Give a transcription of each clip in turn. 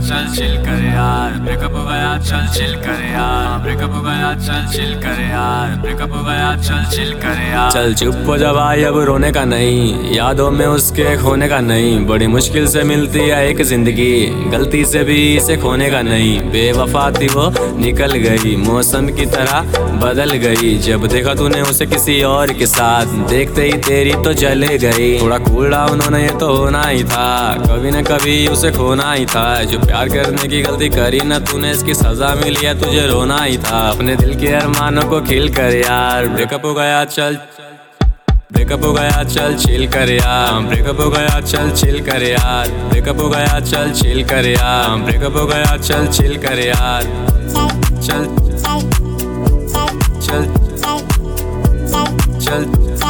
चल चिल कर यार, ब्रेकअप हो गया चल चिल कर यार, ब्रेकअप हो गया चल चिल कर यार, ब्रेकअप हो गया चल चिल कर यार। चल चुप हो जा भाई, अब रोने का नहीं, यादों में उसके खोने का नहीं। बड़ी मुश्किल से मिलती है एक जिंदगी, गलती से भी इसे खोने का नहीं। बेवफा थी वो निकल गई, मौसम की तरह बदल गई। जब देखा तूने उसे किसी और के साथ, देखते ही तेरी तो जले गई। थोड़ा कूल डाउन होना ये तो होना ही था, कभी न कभी उसे खोना ही था। जो प्यार करने की गलती करी ना तूने, इसकी सजा मिली है तुझे रोना ही था। अपने दिल के अरमानों को खिल कर यार, ब्रेकअप हो गया चल, ब्रेकअप हो गया चल चिल कर यार, ब्रेकअप हो गया चल चिल कर यार, ब्रेकअप हो गया चल चिल कर यार, ब्रेकअप हो गया चल चिल कर यार। चल चल चल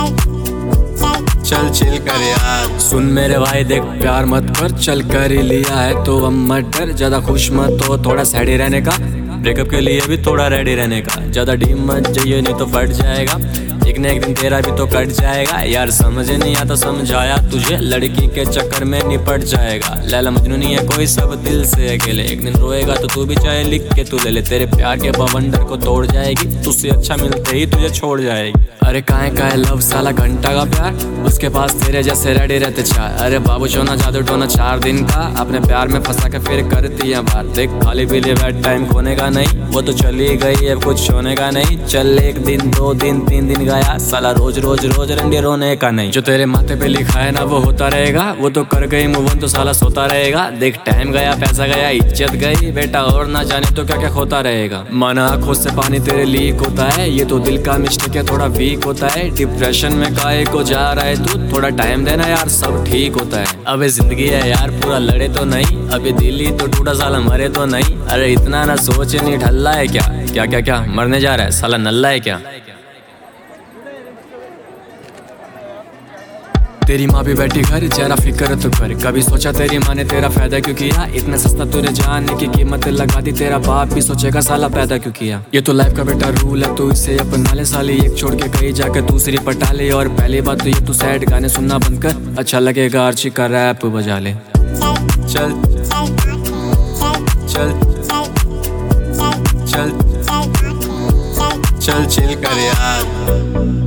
चल चिल कर यार। सुन मेरे भाई देख, प्यार मत कर, चल कर ही लिया है तो अब मत डर। ज्यादा खुश मत हो, थोड़ा सैड ही रहने का, ब्रेकअप के लिए भी थोड़ा रेडी रहने का। ज्यादा डीम मत जाइए नहीं तो फट जाएगा, एक न एक दिन तेरा भी तो कट जाएगा। यार समझ नहीं आता समझाया तुझे, लड़की के चक्कर में निपट जाएगा। लैला मजनू नहीं है कोई, सब दिल से अकेले। एक दिन रोएगा तो तू भी चाहे लिख के तू ले ले, तेरे प्यार के बवंडर को तोड़ जाएगी। तुझसे अच्छा मिलते ही तुझे छोड़ जाएगी। अरे काहे लव साला घंटा का प्यार, उसके पास तेरे जैसे रेडी रहते चार। अरे बाबू चोना जादू टोना 4 दिन का, अपने प्यार में फंसा के फिर करती है बात। देख खाली पीली बैड टाइम खोने का नहीं, वो तो चली गई अब कुछ होने का नहीं। चल 1 दिन 2 दिन 3 दिन गया, साला रोज रोज रोज रंडे रोने का नहीं। जो तेरे माथे पे लिखा है ना वो होता रहेगा, वो तो कर गई मूव ऑन तो साला सोता रहेगा। देख टाइम गया पैसा गया इज्जत गई बेटा, और ना जाने तो क्या क्या खोता रहेगा। माना आँखों से पानी तेरे लीक होता है, ये तो दिल का मिस्टेक है थोड़ा वीक होता है। डिप्रेशन में काहे को जा रहा है तू, थोड़ा टाइम देना यार सब ठीक होता है। अबे जिंदगी है यार पूरा लड़े तो नहीं, अभी दिल ही तो टूटा साला मरे तो नहीं। अरे इतना ना सोचे नहीं ढल्ला है क्या, क्या क्या क्या मरने जा रहा है साला नल्ला है क्या। तेरी माँ भी बैठी घर, जरा फिक्र तो कर। कभी सोचा तेरी माँ ने तेरा फायदा क्यों किया, इतना सस्ता तूने जानने की कीमत लगा दी। तेरा बाप भी सोचेगा साला पैदा क्यों किया। ये तो लाइफ का बेटा रूल है, तू इसे अपना ले साली। एक छोड़ के कहीं जाके दूसरी पटा ले, और पहली बात तो ये तू सैड गाने सुनना बंद कर, अच्छा लगेगा आर्ची का रैप बजा ले। चल चल चल चल चिल कर यार।